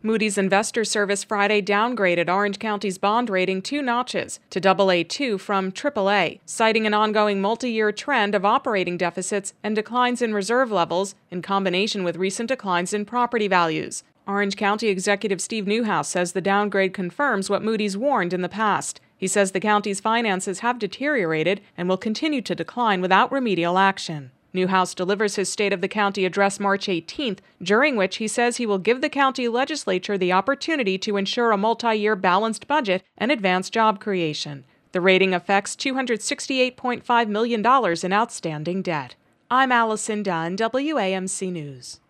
Moody's Investor Service Friday downgraded Orange County's bond rating 2 notches to Aa2 from AAA, citing an ongoing multi-year trend of operating deficits and declines in reserve levels in combination with recent declines in property values. Orange County Executive Steve Neuhaus says the downgrade confirms what Moody's warned in the past. He says the county's finances have deteriorated and will continue to decline without remedial action. Neuhaus delivers his State of the County address March 18th, during which he says he will give the county legislature the opportunity to ensure a multi-year balanced budget and advance job creation. The rating affects $268.5 million in outstanding debt. I'm Allison Dunn, WAMC News.